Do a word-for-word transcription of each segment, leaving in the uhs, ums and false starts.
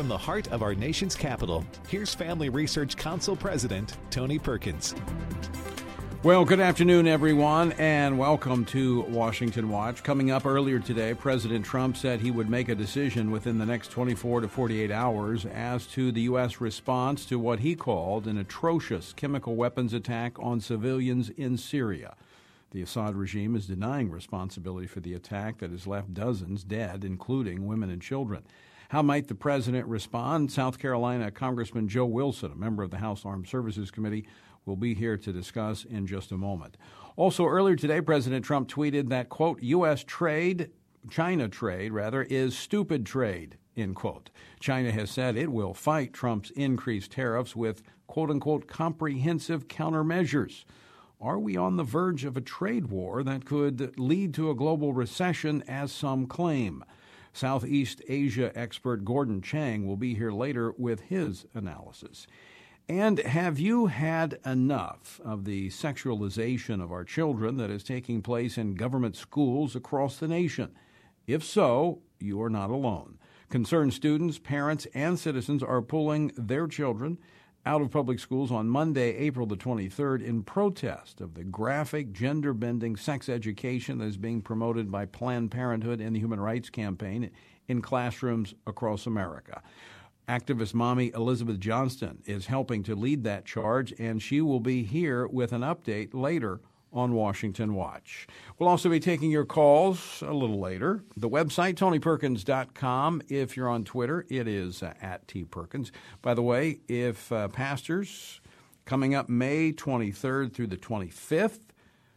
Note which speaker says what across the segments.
Speaker 1: from the heart of our nation's capital, here's Family Research Council President Tony Perkins.
Speaker 2: Well, good afternoon, everyone, and welcome to Washington Watch. Coming up earlier today, President Trump said he would make a decision within the next twenty-four to forty-eight hours as to the U S response to what he called an atrocious chemical weapons attack on civilians in Syria. The Assad regime is denying responsibility for the attack that has left dozens dead, including women and children. How might the president respond? South Carolina Congressman Joe Wilson, a member of the House Armed Services Committee, will be here to discuss in just a moment. Also, earlier today, President Trump tweeted that, quote, U S trade, China trade, rather, is stupid trade, end quote. China has said it will fight Trump's increased tariffs with, quote, unquote, comprehensive countermeasures. Are we on the verge of a trade war that could lead to a global recession, as some claim? Southeast Asia expert Gordon Chang will be here later with his analysis. And have you had enough of the sexualization of our children that is taking place in government schools across the nation? If so, you are not alone. Concerned students, parents, and citizens are pulling their children out of public schools on Monday, April the twenty-third, in protest of the graphic, gender-bending sex education that is being promoted by Planned Parenthood and the Human Rights Campaign in classrooms across America. Activist mommy Elizabeth Johnston is helping to lead that charge, and she will be here with an update later on Washington Watch. We'll also be taking your calls a little later. The website, tony perkins dot com. If you're on Twitter, it is uh, at tperkins. By the way, if uh, pastors, coming up May twenty-third through the twenty-fifth,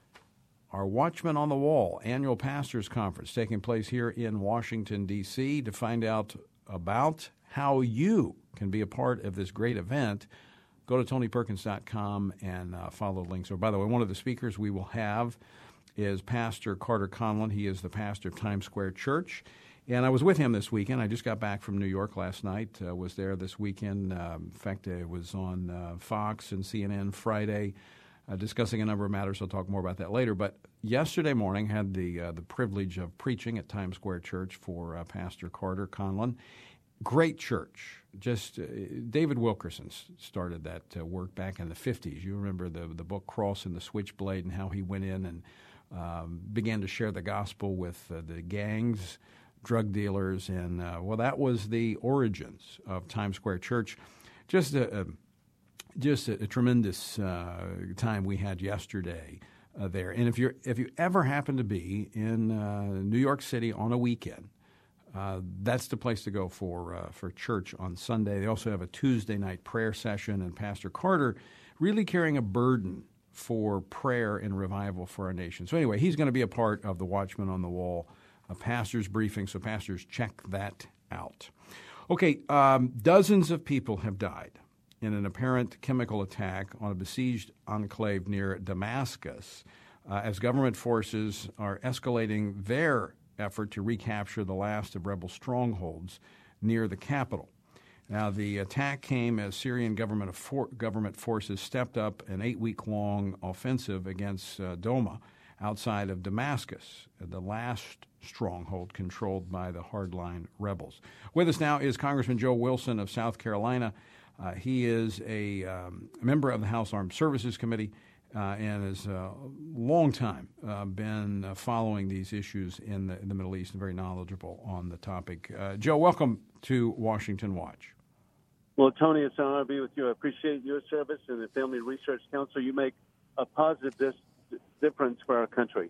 Speaker 2: our Watchmen on the Wall annual pastors conference taking place here in Washington, D C. To find out about how you can be a part of this great event, go to tony perkins dot com and uh, follow the links. So, by the way, one of the speakers we will have is Pastor Carter Conlon. He is the pastor of Times Square Church. And I was with him this weekend. I just got back from New York last night, uh, was there this weekend. Uh, in fact, I was on uh, Fox and C N N Friday uh, discussing a number of matters. I'll talk more about that later. But yesterday morning, had the uh, the privilege of preaching at Times Square Church for uh, Pastor Carter Conlon. Great church. Just uh, David Wilkerson started that uh, work back in the fifties. You remember the the book Cross and the Switchblade and how he went in and um, began to share the gospel with uh, the gangs, drug dealers, and uh, well, that was the origins of Times Square Church. Just a, a just a, a tremendous uh, time we had yesterday uh, there. And if you're if you ever happen to be in uh, New York City on a weekend, Uh, that's the place to go for uh, for church on Sunday. They also have a Tuesday night prayer session, and Pastor Carter really carrying a burden for prayer and revival for our nation. So anyway, he's going to be a part of the Watchman on the Wall, a pastor's briefing, so pastors check that out. Okay, um, dozens of people have died in an apparent chemical attack on a besieged enclave near Damascus uh, as government forces are escalating their effort to recapture the last of rebel strongholds near the capital. Now, the attack came as Syrian government, for, government forces stepped up an eight-week-long offensive against uh, Doma outside of Damascus, the last stronghold controlled by the hardline rebels. With us now is Congressman Joe Wilson of South Carolina. Uh, he is a um, member of the House Armed Services Committee Uh, and has a uh, long time uh, been uh, following these issues in the, in the Middle East and very knowledgeable on the topic. Uh, Joe, welcome to Washington Watch.
Speaker 3: Well, Tony, it's an honor to be with you. I appreciate your service and the Family Research Council. You make a positive dis- difference for our country.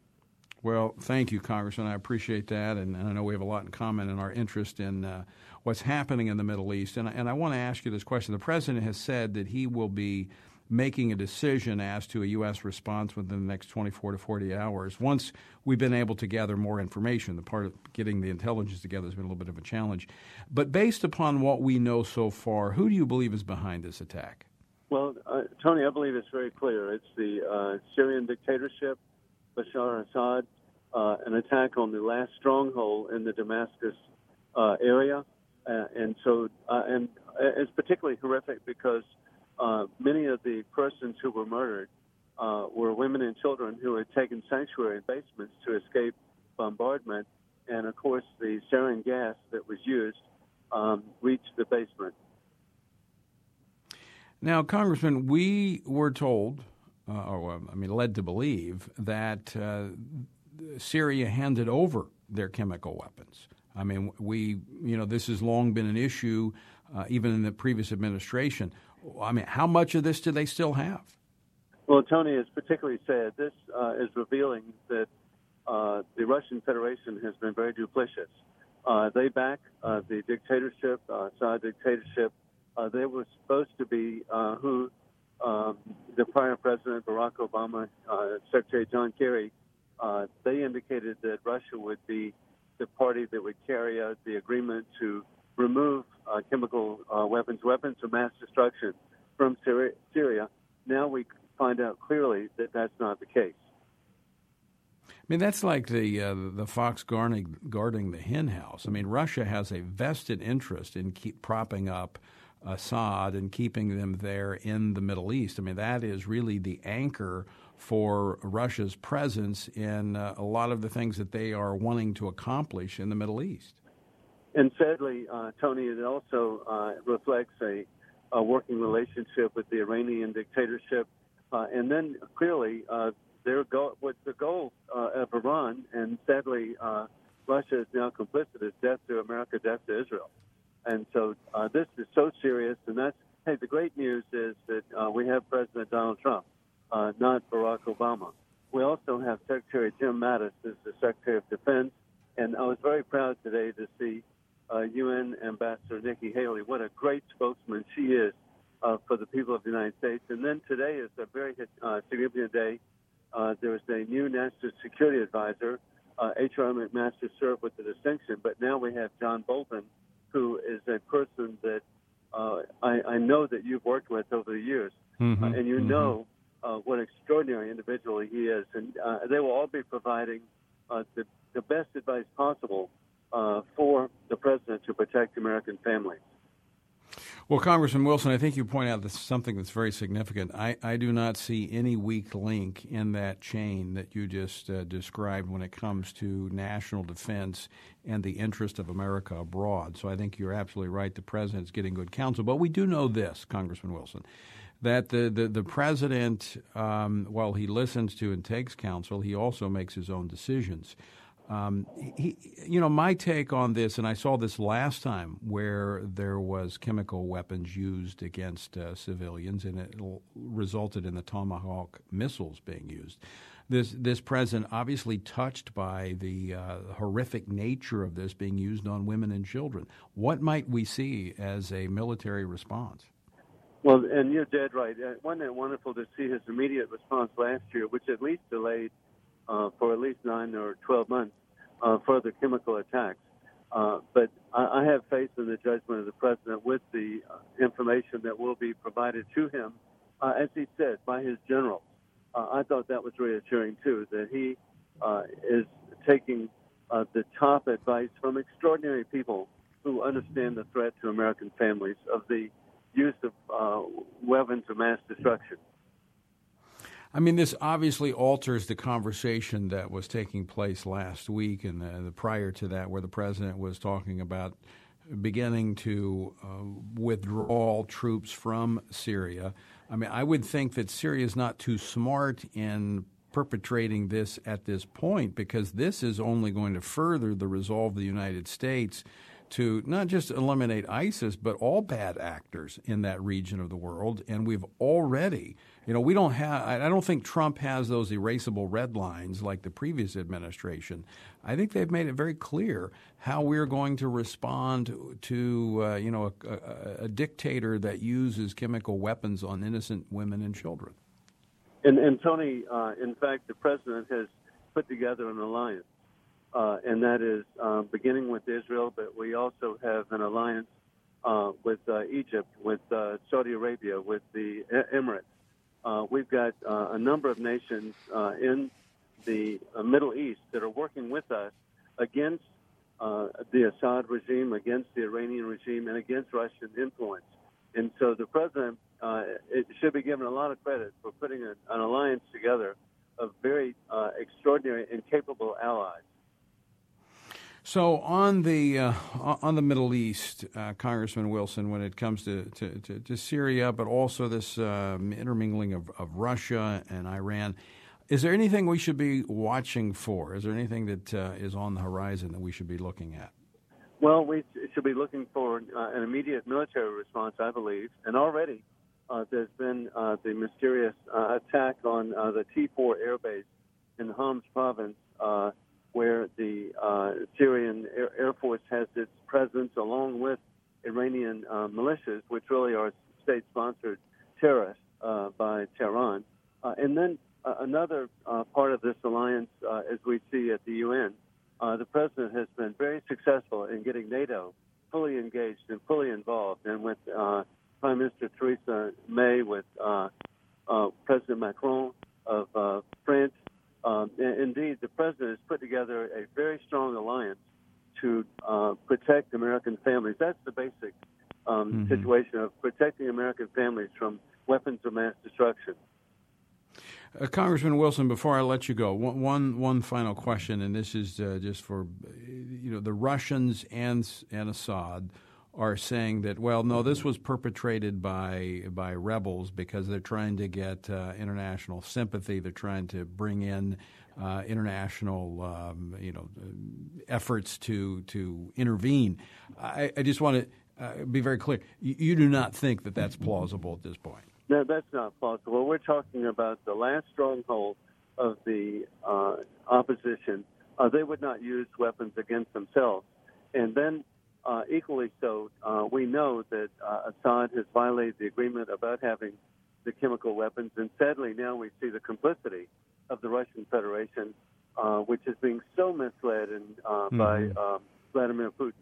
Speaker 2: Well, thank you, Congressman. I appreciate that, and, and I know we have a lot in common in our interest in uh, what's happening in the Middle East. And, and I want to ask you this question. The President has said that he will be making a decision as to a U S response within the next twenty-four to forty hours. Once we've been able to gather more information, the part of getting the intelligence together has been a little bit of a challenge. But based upon what we know so far, who do you believe is behind this attack?
Speaker 3: Well, uh, Tony, I believe it's very clear. It's the uh, Syrian dictatorship, Bashar Assad, uh, an attack on the last stronghold in the Damascus uh, area. Uh, and so, uh, and it's particularly horrific because Uh, many of the persons who were murdered uh, were women and children who had taken sanctuary in basements to escape bombardment. And, of course, the sarin gas that was used um, reached
Speaker 2: Now, Congressman, we were told, uh, or I mean, led to believe that uh, Syria handed over their chemical weapons. I mean, we, you know, this has long been an issue, uh, even in the previous administration. I mean, how much of this do they still have?
Speaker 3: Well, Tony, is particularly sad. This uh, is revealing that uh, the Russian Federation has been very duplicitous. Uh, they back uh, the dictatorship, uh, Assad dictatorship. Uh, they were supposed to be uh, who um, the prior president, Barack Obama, uh, Secretary John Kerry, uh, they indicated that Russia would be the party that would carry out the agreement to remove uh, chemical uh, weapons, weapons of mass destruction from Syria. Syria. Now we find out clearly that that's not the case.
Speaker 2: I mean, that's like the uh, the fox guarding, guarding the hen house. I mean, Russia has a vested interest in keep propping up Assad and keeping them there in the Middle East. I mean, that is really the anchor for Russia's presence in uh, a lot of the things that they are wanting to accomplish in the Middle East.
Speaker 3: And sadly, uh, Tony, it also uh, reflects a, a working relationship with the Iranian dictatorship. Uh, and then clearly, uh, their goal, what the goal uh, of Iran, and sadly, uh, Russia is now complicit, is death to America, death to Israel. And so uh, this is so serious. And that's, hey, the great news is that uh, we have President Donald Trump, uh, not Barack Obama. We also have Secretary Jim Mattis as the Secretary of Defense. And I was very proud today to see uh, U N Ambassador Nikki Haley. What a great spokesman she is uh, for the people of the United States. And then today is a very uh, significant day. Uh, there is a new National Security Advisor. Uh, H R McMaster served with the distinction, but now we have John Bolton, who is a person that uh, I, I know that you've worked with over the years,
Speaker 2: mm-hmm,
Speaker 3: uh, and you
Speaker 2: mm-hmm.
Speaker 3: know uh, what an extraordinary individual he is. And uh, they will all be providing uh, the, the best advice possible uh, for the president to protect American families.
Speaker 2: Well, Congressman Wilson, I think you point out this, something that's very significant. I, I do not see any weak link in that chain that you just uh, described when it comes to national defense and the interest of America abroad. So I think you're absolutely right. The president's getting good counsel. But we do know this, Congressman Wilson, that the, the, the president, um, while he listens to and takes counsel, he also makes his own decisions. Um, he, you know, my take on this, and I saw this last time where there was chemical weapons used against uh, civilians, and it resulted in the Tomahawk missiles being used. This this president obviously touched by the uh, horrific nature of this being used on women and children. What might we see as a military response?
Speaker 3: Well, and you're dead right. Uh, wasn't it wonderful to see his immediate response last year, which at least delayed Uh, for at least nine or twelve months, uh, further chemical attacks. Uh, but I, I have faith in the judgment of the president with the uh, information that will be provided to him, uh, as he said, by his generals. Uh, I thought that was reassuring, too, that he uh, is taking uh, the top advice from extraordinary people who understand the threat to American families of the use of uh, weapons of mass destruction.
Speaker 2: I mean, this obviously alters the conversation that was taking place last week and the, the prior to that, where the president was talking about beginning to uh, withdraw troops from Syria. I mean, I would think that Syria is not too smart in perpetrating this at this point, because this is only going to further the resolve of the United States to not just eliminate ISIS, but all bad actors in that region of the world. And we've already, you know, we don't have, I don't think Trump has those erasable red lines like the previous administration. I think they've made it very clear how we're going to respond to, uh, you know, a, a, a dictator that uses chemical weapons on innocent women and children.
Speaker 3: And, and Tony, uh, in fact, the president has put together an alliance. Uh, and that is uh, beginning with Israel, but we also have an alliance uh, with uh, Egypt, with uh, Saudi Arabia, with the Emirates. Uh, we've got uh, a number of nations uh, in the uh, Middle East that are working with us against uh, the Assad regime, against the Iranian regime, and against Russian influence. And so the president uh, it should be given a lot of credit for putting a, an alliance together of very uh, extraordinary and capable allies.
Speaker 2: So on the uh, on the Middle East, uh, Congressman Wilson, when it comes to, to, to, to Syria, but also this uh, intermingling of, of Russia and Iran, is there anything we should be watching for? Is there anything that uh, is on the horizon that we should be looking at?
Speaker 3: Well, we should be looking for uh, an immediate military response, I believe. And already uh, there's been uh, the mysterious uh, attack on uh, the T four airbase in Homs province, uh, where the uh, Syrian Air, Air Force has its presence along with Iranian uh, militias, which really are state-sponsored terrorists uh, by Tehran. Uh, and then uh, another uh, part of this alliance, uh, as we see at the U N, uh, the president has been very successful in getting NATO fully engaged and fully involved. And with uh, Prime Minister Theresa May, with uh, uh, President Macron of uh, France, Um, indeed, the president has put together a very strong alliance to uh, protect American families. That's the basic um, mm-hmm. situation of protecting American families from weapons of mass destruction.
Speaker 2: Uh, Congressman Wilson, before I let you go, one, one, one final question, and this is uh, just for, you know, the Russians and, and Assad are saying that, well, no, this was perpetrated by by rebels because they're trying to get uh, international sympathy. They're trying to bring in uh, international, um, you know, efforts to to intervene. I, I just want to uh, be very clear. You, you do not think that that's plausible at this point?
Speaker 3: No, that's not plausible. We're talking about the last stronghold of the uh, opposition. Uh, they would not use weapons against themselves. And then Uh, equally so, uh, we know that uh, Assad has violated the agreement about having the chemical weapons, and sadly now we see the complicity of the Russian Federation, uh, which is being so misled and, uh, mm-hmm. by um, Vladimir Putin.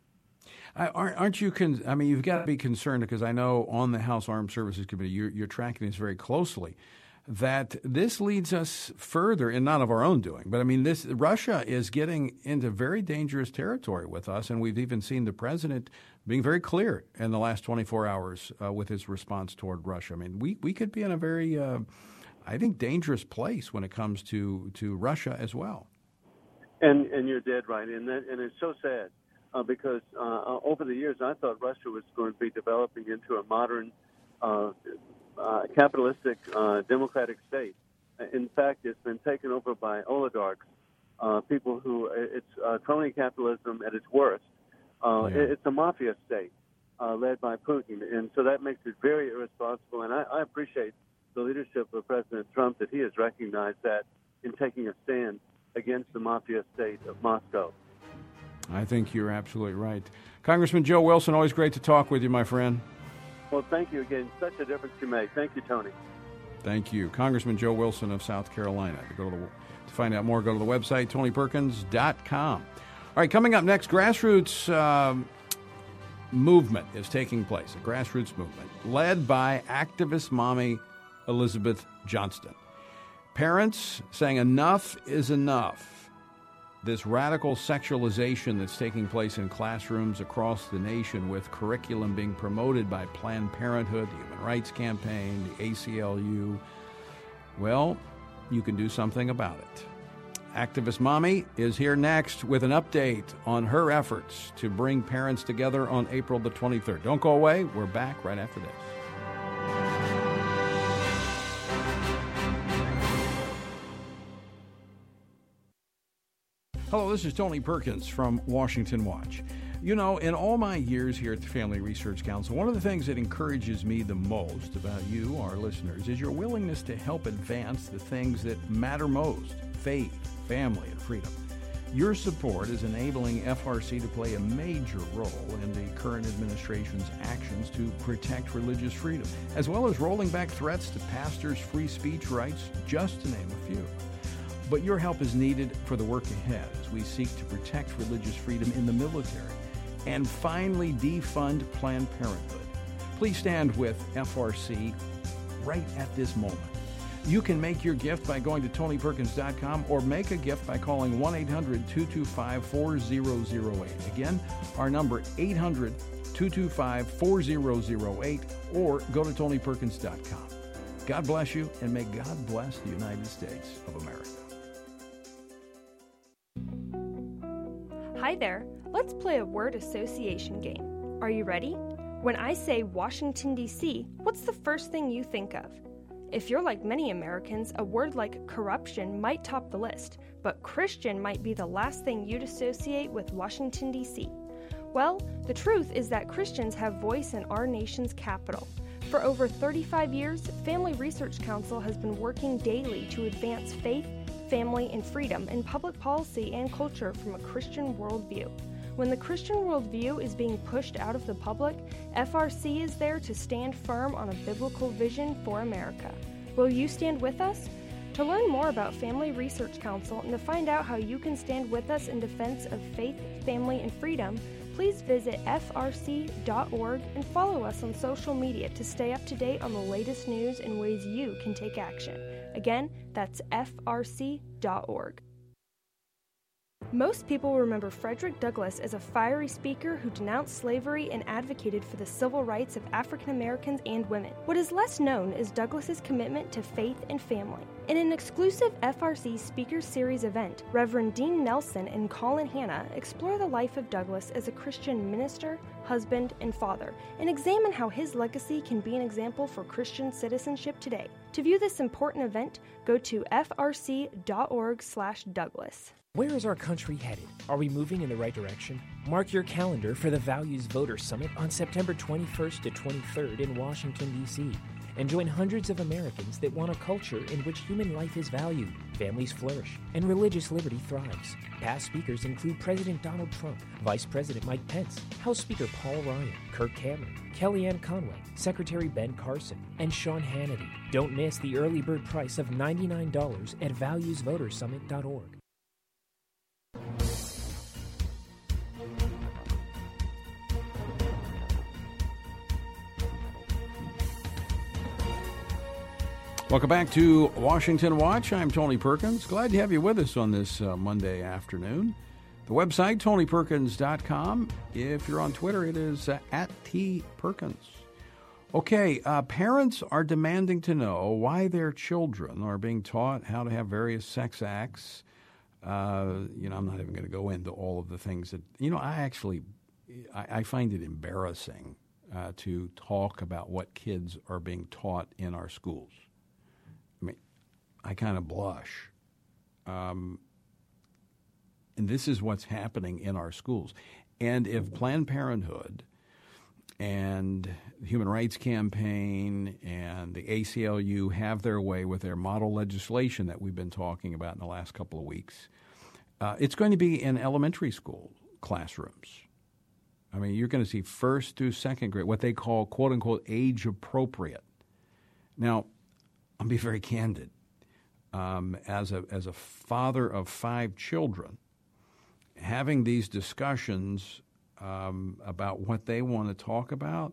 Speaker 2: Aren't you? Con- I mean, you've got to be concerned because I know on the House Armed Services Committee you're, you're tracking this very closely. That this leads us further, and not of our own doing, but I mean, this Russia is getting into very dangerous territory with us, and we've even seen the president being very clear in the last twenty-four hours uh, with his response toward Russia. I mean, we, we could be in a very, uh, I think, dangerous place when it comes to, to Russia as well. And
Speaker 3: and you're dead right, and that, and it's so sad uh, because uh, over the years I thought Russia was going to be developing into a modern Uh, Uh, capitalistic uh, democratic state. In fact, it's been taken over by oligarchs, uh, people who, it's uh, crony capitalism at its worst. Uh, yeah. It's a mafia state uh, led by Putin, and so that makes it very irresponsible. And I, I appreciate the leadership of President Trump that he has recognized that in taking a stand against the mafia state of Moscow.
Speaker 2: I think you're absolutely right. Congressman Joe Wilson, always great to talk with you, my friend.
Speaker 3: Well, thank you again. Such a difference you make. Thank you, Tony.
Speaker 2: Thank you. Congressman Joe Wilson of South Carolina. To, go to, the, to find out more, go to the website, tony perkins dot com. All right, coming up next, grassroots um, movement is taking place, a grassroots movement led by activist mommy Elizabeth Johnston. Parents saying enough is enough. This radical sexualization that's taking place in classrooms across the nation with curriculum being promoted by Planned Parenthood, the Human Rights Campaign, the A C L U. Well, you can do something about it. Activist Mommy is here next with an update on her efforts to bring parents together on April the twenty-third. Don't go away. We're back right after this. Hello, this is Tony Perkins from Washington Watch. You know, in all my years here at the Family Research Council, one of the things that encourages me the most about you, our listeners, is your willingness to help advance the things that matter most: faith, family, and freedom. Your support is enabling F R C to play a major role in the current administration's actions to protect religious freedom, as well as rolling back threats to pastors' free speech rights, just to name a few. But your help is needed for the work ahead as we seek to protect religious freedom in the military and finally defund Planned Parenthood. Please stand with F R C right at this moment. You can make your gift by going to tony perkins dot com or make a gift by calling one eight hundred two two five four zero zero eight. Again, our number eight hundred two two five four zero zero eight, or go to tony perkins dot com. God bless you, and may God bless the United States of America.
Speaker 4: Hi there. Let's play a word association game. Are you ready? When I say Washington, D C, what's the first thing you think of? If you're like many Americans, a word like corruption might top the list, but Christian might be the last thing you'd associate with Washington, D C. Well, the truth is that Christians have voice in our nation's capital. For over thirty-five years, Family Research Council has been working daily to advance faith, family, and freedom in public policy and culture from a Christian worldview. When the Christian worldview is being pushed out of the public, F R C is there to stand firm on a biblical vision for America. Will you stand with us? To learn more about Family Research Council and to find out how you can stand with us in defense of faith, family, and freedom, please visit F R C dot org and follow us on social media to stay up to date on the latest news and ways you can take action. Again, that's F R C dot org. Most people remember Frederick Douglass as a fiery speaker who denounced slavery and advocated for the civil rights of African Americans and women. What is less known is Douglass's commitment to faith and family. In an exclusive F R C Speaker Series event, Reverend Dean Nelson and Colin Hanna explore the life of Douglass as a Christian minister, husband, and father, and examine how his legacy can be an example for Christian citizenship today. To view this important event, go to F R C dot org slash Douglass.
Speaker 5: Where is our country headed? Are we moving in the right direction? Mark your calendar for the Values Voter Summit on September twenty-first to twenty-third in Washington, D C and join hundreds of Americans that want a culture in which human life is valued, families flourish, and religious liberty thrives. Past speakers include President Donald Trump, Vice President Mike Pence, House Speaker Paul Ryan, Kirk Cameron, Kellyanne Conway, Secretary Ben Carson, and Sean Hannity. Don't miss the early bird price of ninety-nine dollars at values voter summit dot org.
Speaker 2: Welcome back to Washington Watch. I'm Tony Perkins. Glad to have you with us on this uh, Monday afternoon. The website, tony perkins dot com. If you're on Twitter, it is uh, at T Perkins. Okay, uh, parents are demanding to know why their children are being taught how to have various sex acts. Uh, you know, I'm not even going to go into all of the things that, you know, I actually, I, I find it embarrassing uh, to talk about what kids are being taught in our schools. I mean, I kind of blush. Um, and this is what's happening in our schools. And if Planned Parenthood and the Human Rights Campaign and the A C L U have their way with their model legislation that we've been talking about in the last couple of weeks, uh, it's going to be in elementary school classrooms. I mean, you're going to see first through second grade, what they call, quote-unquote, age appropriate. Now, I'll be very candid. Um, as a as a father of five children, having these discussions um, about what they want to talk about,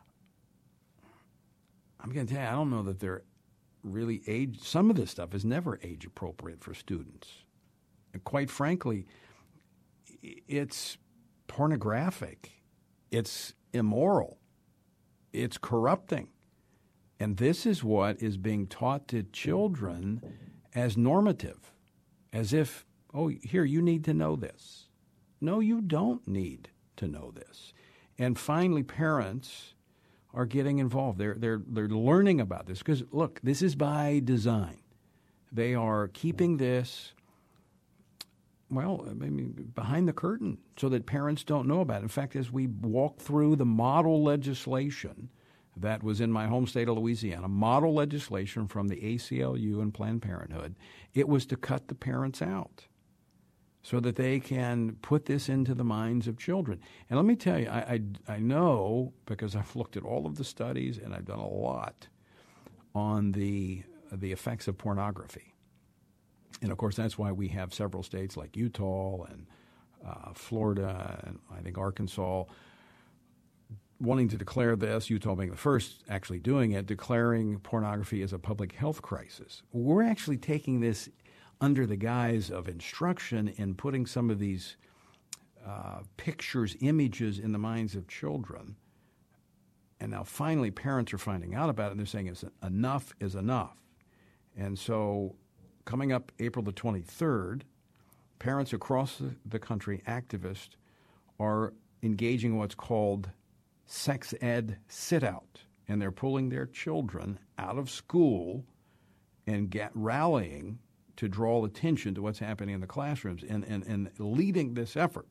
Speaker 2: I'm going to tell you, I don't know that they're really age. Some of this stuff is never age appropriate for students. And quite frankly, it's pornographic. It's immoral. It's corrupting. And this is what is being taught to children as normative, as if, oh, here, you need to know this. No, you don't need to know this. And finally, parents are getting involved. They're, they're, they're learning about this because, look, this is by design. They are keeping this, well, I mean, behind the curtain so that parents don't know about it. In fact, as we walk through the model legislation that was in my home state of Louisiana, model legislation from the A C L U and Planned Parenthood, it was to cut the parents out so that they can put this into the minds of children. And let me tell you, I, I, I know, because I've looked at all of the studies and I've done a lot on the, the effects of pornography. And, of course, that's why we have several states like Utah and uh, Florida and I think Arkansas wanting to declare this, Utah being the first actually doing it, declaring pornography as a public health crisis. We're actually taking this under the guise of instruction and putting some of these uh, pictures, images in the minds of children. And now finally parents are finding out about it, and they're saying it's enough is enough. And so coming up April the twenty-third, parents across the, the country, activists, are engaging in what's called sex ed sit-out, and they're pulling their children out of school and get rallying to draw attention to what's happening in the classrooms. And, and, and leading this effort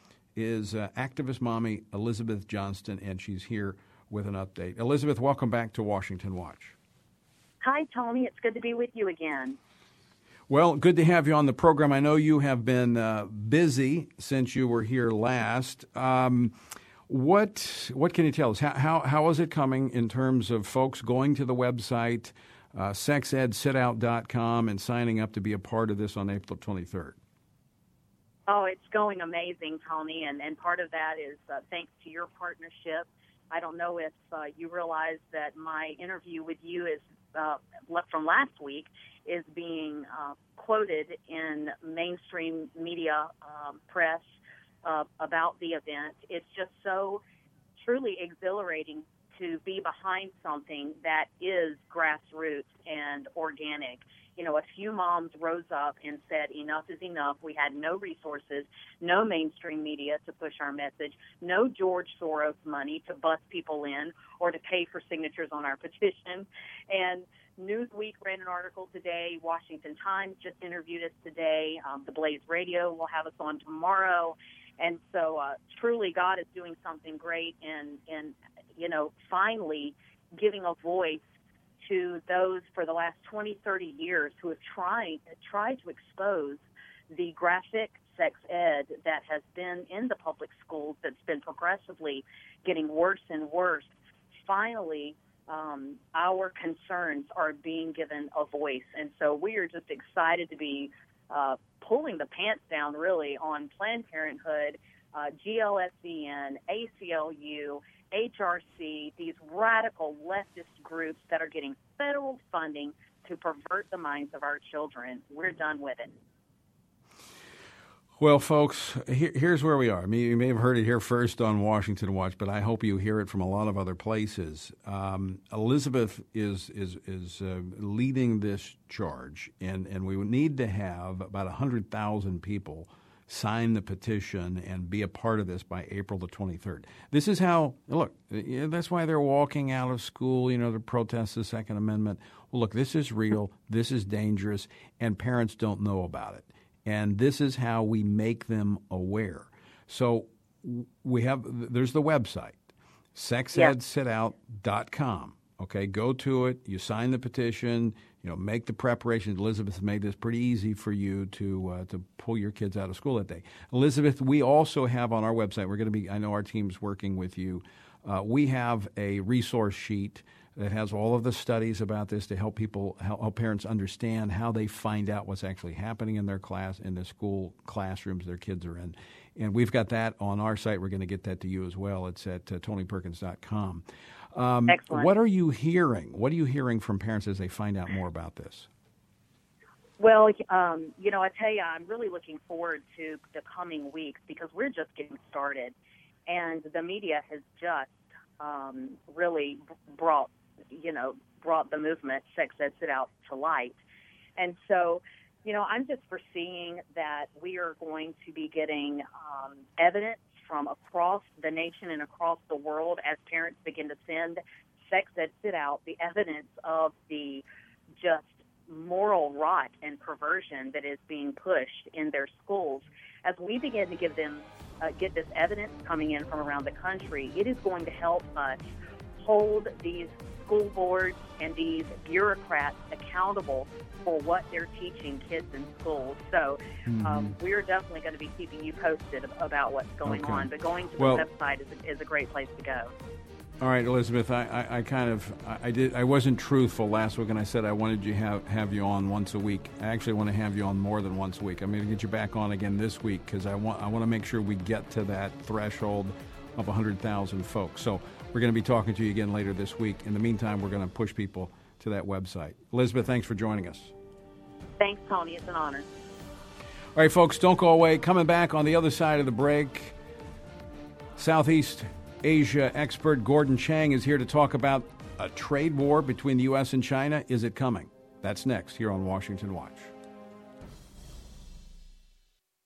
Speaker 2: is uh, activist mommy Elizabeth Johnston, and she's here with an update. Elizabeth, welcome back to Washington Watch.
Speaker 6: Hi, Tony. It's good to be with you again.
Speaker 2: Well, good to have you on the program. I know you have been uh, busy since you were here last. Um, what what can you tell us? How, how how is it coming in terms of folks going to the website, uh, sex ed sit out dot com, and signing up to be a part of this on April twenty-third?
Speaker 6: Oh, it's going amazing, Tony, and, and part of that is uh, thanks to your partnership. I don't know if uh, you realize that my interview with you is uh, from last week is being uh, quoted in mainstream media um, press uh, about the event. It's just so truly exhilarating to be behind something that is grassroots and organic. You know, a few moms rose up and said, enough is enough. We had no resources, no mainstream media to push our message, no George Soros money to bust people in or to pay for signatures on our petition. And Newsweek ran an article today. Washington Times just interviewed us today. Um, the Blaze Radio will have us on tomorrow. And so uh, truly God is doing something great and, and, you know, finally giving a voice to those for the last twenty, thirty years who have tried, tried to expose the graphic sex ed that has been in the public schools that's been progressively getting worse and worse. Finally, um, our concerns are being given a voice. And so we are just excited to be uh, pulling the pants down, really, on Planned Parenthood, uh, G L S E N, A C L U, H R C, these radical leftist groups that are getting federal funding to pervert the minds of our children. We're done with it.
Speaker 2: Well, folks, here, here's where we are. I mean, you may have heard it here first on Washington Watch, but I hope you hear it from a lot of other places. Um, Elizabeth is is is uh, leading this charge, and, and we need to have about one hundred thousand people sign the petition and be a part of this by April the twenty-third. This is how, look, that's why they're walking out of school, you know, to protest the Second Amendment. Well, look, this is real, this is dangerous, and parents don't know about it. And this is how we make them aware. So we have, there's the website, sex ed sit out dot com. Okay, go to it, you sign the petition, you know, make the preparations. Elizabeth made this pretty easy for you to uh, to pull your kids out of school that day. Elizabeth, we also have on our website, we're going to be, I know our team's working with you, uh, we have a resource sheet that has all of the studies about this to help people, help parents understand how they find out what's actually happening in their class, in the school classrooms their kids are in. And we've got that on our site. We're going to get that to you as well. It's at uh, tony perkins dot com. Um,
Speaker 6: Excellent.
Speaker 2: What are you hearing? What are you hearing from parents as they find out more about this?
Speaker 6: Well, um, you know, I tell you, I'm really looking forward to the coming weeks because we're just getting started. And the media has just um, really brought, you know, brought the movement, Sex Ed Sit Out, to light. And so, you know, I'm just foreseeing that we are going to be getting um, evidence from across the nation and across the world as parents begin to send Sex Ed Sit Out the evidence of the just moral rot and perversion that is being pushed in their schools. As we begin to give them, uh, get this evidence coming in from around the country, it is going to help us hold these school boards and these bureaucrats accountable for what they're teaching kids in schools. So mm-hmm. um, we're definitely going to be keeping you posted about what's going okay. on. But going to the well, website is a, is a great place to go.
Speaker 2: All right, Elizabeth, I, I, I kind of, I did, I wasn't truthful last week, and I said I wanted you have have you on once a week. I actually want to have you on more than once a week. I'm going to get you back on again this week because I want, I want to make sure we get to that threshold of one hundred thousand folks. So we're going to be talking to you again later this week. In the meantime, we're going to push people to that website. Elizabeth, thanks for joining us.
Speaker 6: Thanks, Tony. It's an honor.
Speaker 2: All right, folks, don't go away. Coming back on the other side of the break, Southeast Asia expert Gordon Chang is here to talk about a trade war between the U S and China. Is it coming? That's next here on Washington Watch.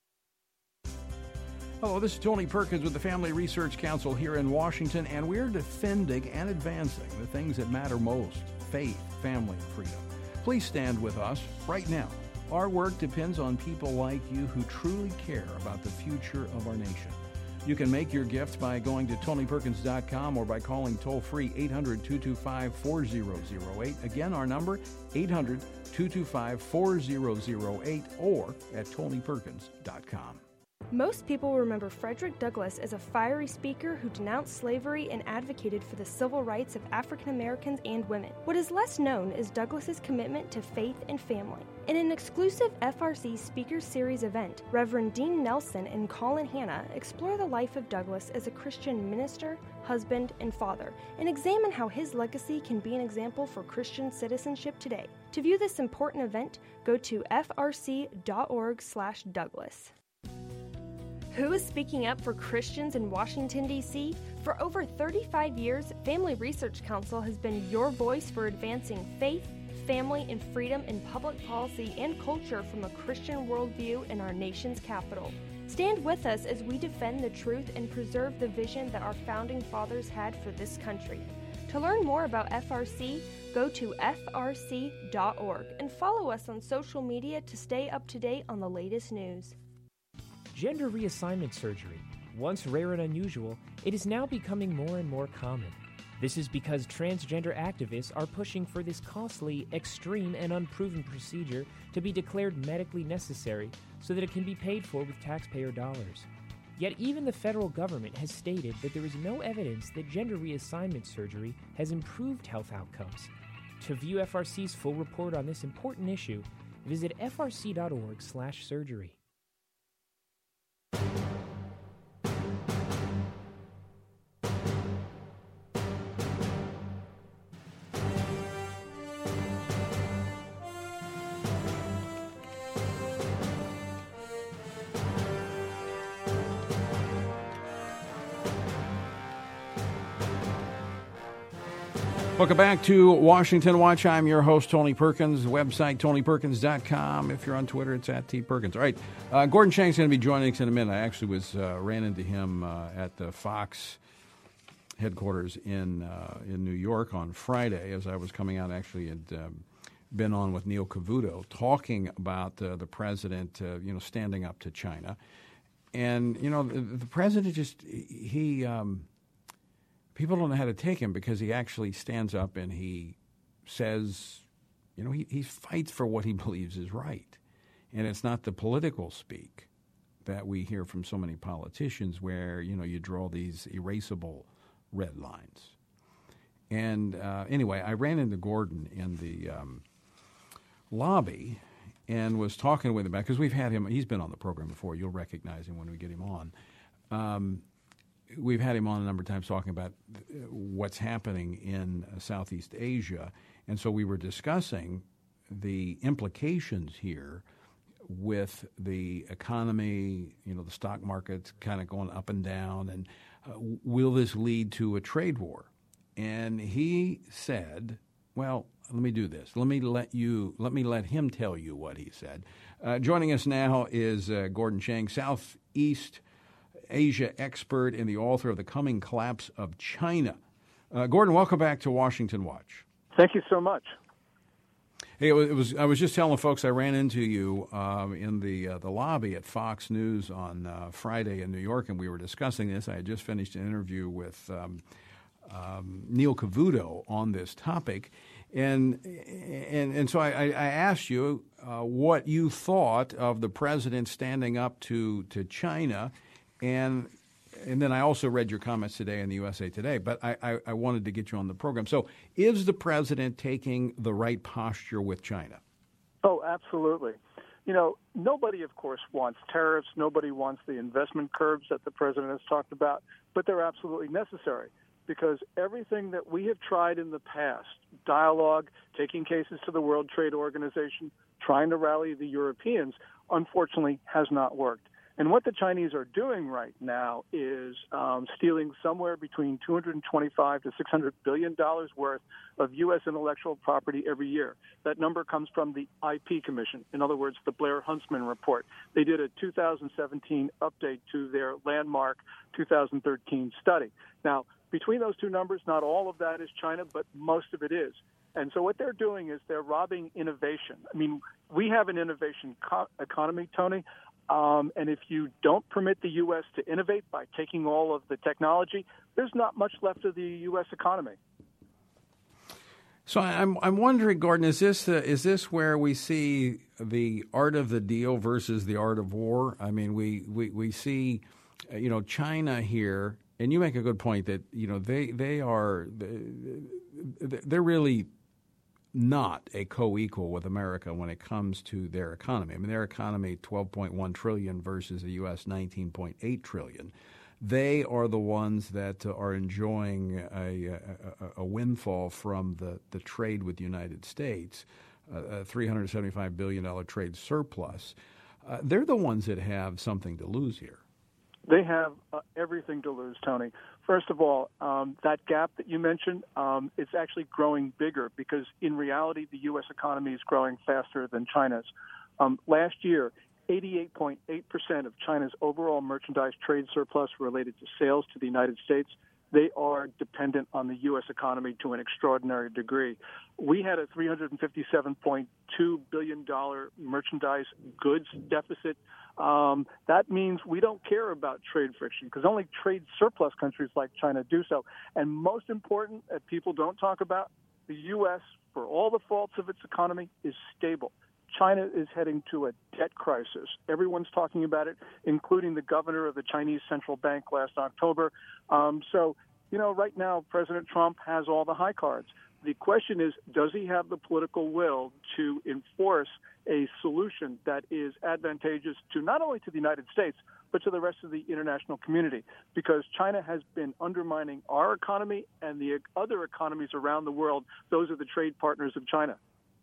Speaker 2: Hello, this is Tony Perkins with the Family Research Council here in Washington, and we're defending and advancing the things that matter most: faith, family, and freedom. Please stand with us right now. Our work depends on people like you who truly care about the future of our nation. You can make your gift by going to tony perkins dot com or by calling toll-free eight hundred, two two five, four zero zero eight. Again, our number, eight hundred, two two five, four zero zero eight, or at tony perkins dot com.
Speaker 4: Most people remember Frederick Douglass as a fiery speaker who denounced slavery and advocated for the civil rights of African Americans and women. What is less known is Douglass's commitment to faith and family. In an exclusive F R C Speaker Series event, Reverend Dean Nelson and Colin Hanna explore the life of Douglass as a Christian minister, husband, and father, and examine how his legacy can be an example for Christian citizenship today. To view this important event, go to f r c dot org slash Douglass. Who is speaking up for Christians in Washington, D C? For over thirty-five years, Family Research Council has been your voice for advancing faith, family, and freedom in public policy and culture from a Christian worldview in our nation's capital. Stand with us as we defend the truth and preserve the vision that our founding fathers had for this country. To learn more about F R C, go to f r c dot org and follow us on social media to stay up to date on the latest news.
Speaker 5: Gender reassignment surgery. Once rare and unusual, it is now becoming more and more common. This is because transgender activists are pushing for this costly, extreme, and unproven procedure to be declared medically necessary so that it can be paid for with taxpayer dollars. Yet even the federal government has stated that there is no evidence that gender reassignment surgery has improved health outcomes. To view F R C's full report on this important issue, visit f r c dot org slash surgery.
Speaker 2: Welcome back to Washington Watch. I'm your host, Tony Perkins. Website, tony perkins dot com. If you're on Twitter, it's at T Perkins. All right, uh, Gordon Chang's going to be joining us in a minute. I actually was uh, ran into him uh, at the Fox headquarters in uh, in New York on Friday as I was coming out. Actually, had um, been on with Neil Cavuto talking about uh, the president, uh, you know, standing up to China, and you know, the, the president just he. Um, People don't know how to take him because he actually stands up and he says, you know, he, he fights for what he believes is right. And it's not the political speak that we hear from so many politicians where, you know, you draw these erasable red lines. And uh, anyway, I ran into Gordon in the um, lobby and was talking with him about, because we've had him, he's been on the program before. You'll recognize him when we get him on. Um We've had him on a number of times talking about what's happening in uh, Southeast Asia, and so we were discussing the implications here with the economy, you know, the stock market's kind of going up and down, and uh, will this lead to a trade war? And he said, well, let me do this. Let me let you, let me let him tell you what he said. Uh, joining us now is uh, Gordon Chang, Southeast Asia expert and the author of The Coming Collapse of China. Uh, Gordon, welcome back to Washington Watch.
Speaker 7: Thank you so much.
Speaker 2: Hey, it was, it was I was just telling folks I ran into you um, in the uh, the lobby at Fox News on uh, Friday in New York, and we were discussing this. I had just finished an interview with um, um, Neil Cavuto on this topic, and and and so I, I asked you uh, what you thought of the president standing up to to China. And and then I also read your comments today in the U S A Today, but I, I, I wanted to get you on the program. So is the president taking the right posture with China?
Speaker 7: Oh, absolutely. You know, nobody, of course, wants tariffs. Nobody wants the investment curbs that the president has talked about, but they're absolutely necessary because everything that we have tried in the past, dialogue, taking cases to the World Trade Organization, trying to rally the Europeans, unfortunately has not worked. And what the Chinese are doing right now is um, stealing somewhere between two hundred twenty-five to six hundred billion dollars worth of U S intellectual property every year. That number comes from the I P Commission. In other words, the Blair Huntsman report. They did a two thousand seventeen update to their landmark two thousand thirteen study. Now, between those two numbers, not all of that is China, but most of it is. And so what they're doing is they're robbing innovation. I mean, we have an innovation co- economy, Tony. Um, and if you don't permit the U S to innovate by taking all of the technology, there's not much left of the U S economy.
Speaker 2: So I'm I'm wondering, Gordon, is this the, is this where we see the art of the deal versus the art of war? I mean, we we, we see, you know, China here, and you make a good point that, you know, they they are they're really not a co-equal with America when it comes to their economy. I mean, their economy, twelve point one trillion dollars versus the U S nineteen point eight trillion dollars. They are the ones that are enjoying a, a, a windfall from the, the trade with the United States, a three hundred seventy-five billion dollars trade surplus. Uh, they're the ones that have something to lose here.
Speaker 7: They have uh, everything to lose, Tony. First of all, um, that gap that you mentioned, um, it's actually growing bigger because in reality, the U S economy is growing faster than China's. Um, last year, eighty-eight point eight percent of China's overall merchandise trade surplus related to sales to the United States. They are dependent on the U S economy to an extraordinary degree. We had a three hundred fifty-seven point two billion dollars merchandise goods deficit. Um, that means we don't care about trade friction because only trade surplus countries like China do so. And most important, that people don't talk about, the U S, for all the faults of its economy, is stable. China is heading to a debt crisis. Everyone's talking about it, including the governor of the Chinese Central Bank last October. Um, so, you know, right now, President Trump has all the high cards. The question is, does he have the political will to enforce a solution that is advantageous to not only to the United States, but to the rest of the international community? Because China has been undermining our economy and the other economies around the world. Those are the trade partners of China.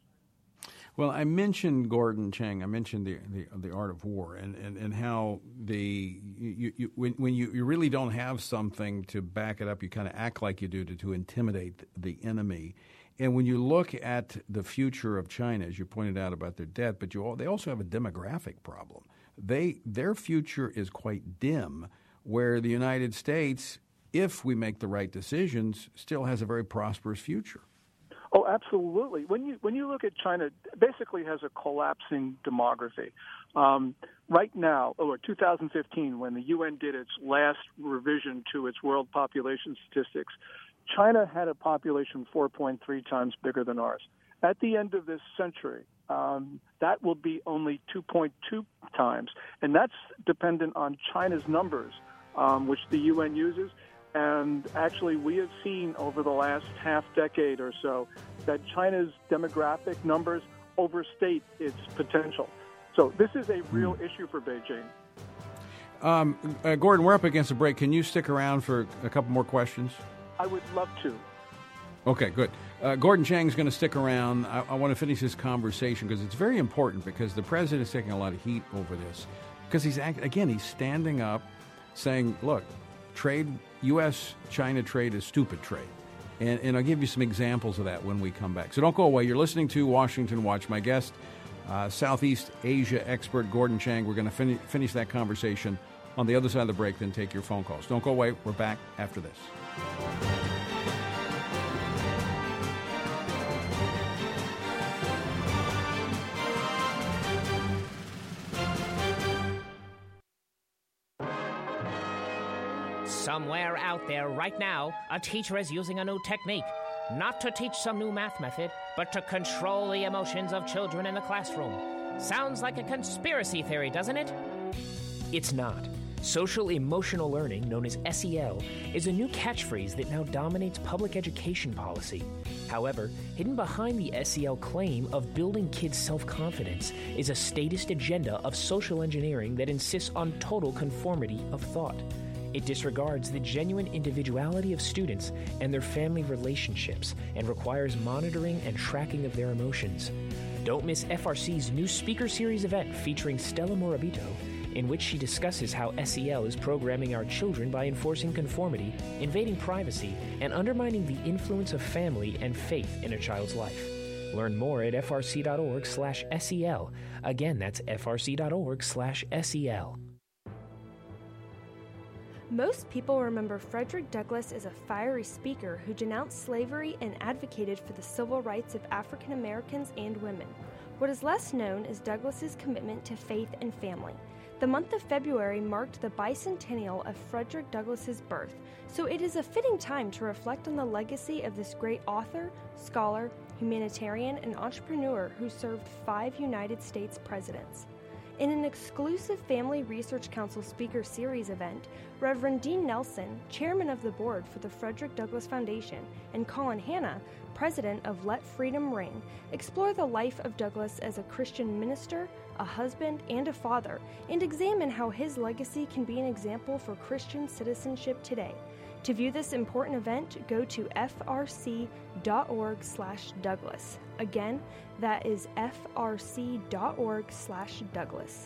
Speaker 2: Well, I mentioned Gordon Chang. I mentioned the the, the art of war and, and, and how the you, you, when when you, you really don't have something to back it up, you kind of act like you do to, to intimidate the enemy. And when you look at the future of China, as you pointed out about their debt, but you all, they also have a demographic problem. They their future is quite dim, where the United States, if we make the right decisions, still has a very prosperous future.
Speaker 7: Oh, absolutely. When you when you look at China, it basically has a collapsing demography. Um, right now, or two thousand fifteen, when the U N did its last revision to its world population statistics, China had a population four point three times bigger than ours. At the end of this century, um, that will be only two point two times, and that's dependent on China's numbers, um, which the U N uses. And actually, we have seen over the last half decade or so that China's demographic numbers overstate its potential. So this is a real mm. issue for Beijing.
Speaker 2: Um, uh, Gordon, we're up against a break. Can you stick around for a couple more questions?
Speaker 7: I would love to. Okay,
Speaker 2: good. Uh, Gordon Chang is going to stick around. I, I want to finish this conversation because it's very important because the president is taking a lot of heat over this. Because he's, again, he's standing up saying, look, trade, U S China trade is stupid trade. And, and I'll give you some examples of that when we come back. So don't go away. You're listening to Washington Watch. My guest, uh, Southeast Asia expert Gordon Chang. We're going to fin- finish that conversation on the other side of the break, then take your phone calls. Don't go away. We're back after this.
Speaker 5: Somewhere out there right now, a teacher is using a new technique, not to teach some new math method, but to control the emotions of children in the classroom. Sounds like a conspiracy theory, doesn't it? It's not. Social Emotional Learning, known as S E L, is a new catchphrase that now dominates public education policy. However, hidden behind the S E L claim of building kids' self-confidence is a statist agenda of social engineering that insists on total conformity of thought. It disregards the genuine individuality of students and their family relationships and requires monitoring and tracking of their emotions. Don't miss F R C's new speaker series event featuring Stella Morabito in which she discusses how S E L is programming our children by enforcing conformity, invading privacy, and undermining the influence of family and faith in a child's life. Learn more at frc.org slash SEL. Again, that's frc.org slash SEL.
Speaker 4: Most people remember Frederick Douglass as a fiery speaker who denounced slavery and advocated for the civil rights of African Americans and women. What is less known is Douglass's commitment to faith and family. The month of February marked the bicentennial of Frederick Douglass's birth, so it is a fitting time to reflect on the legacy of this great author, scholar, humanitarian, and entrepreneur who served five United States presidents. In an exclusive Family Research Council Speaker Series event, Reverend Dean Nelson, chairman of the board for the Frederick Douglass Foundation, and Colin Hanna, president of Let Freedom Ring, explore the life of Douglass as a Christian minister, a husband, and a father, and examine how his legacy can be an example for Christian citizenship today. To view this important event, go to frc.org slash Douglass. Again, that is frc.org slash Douglass.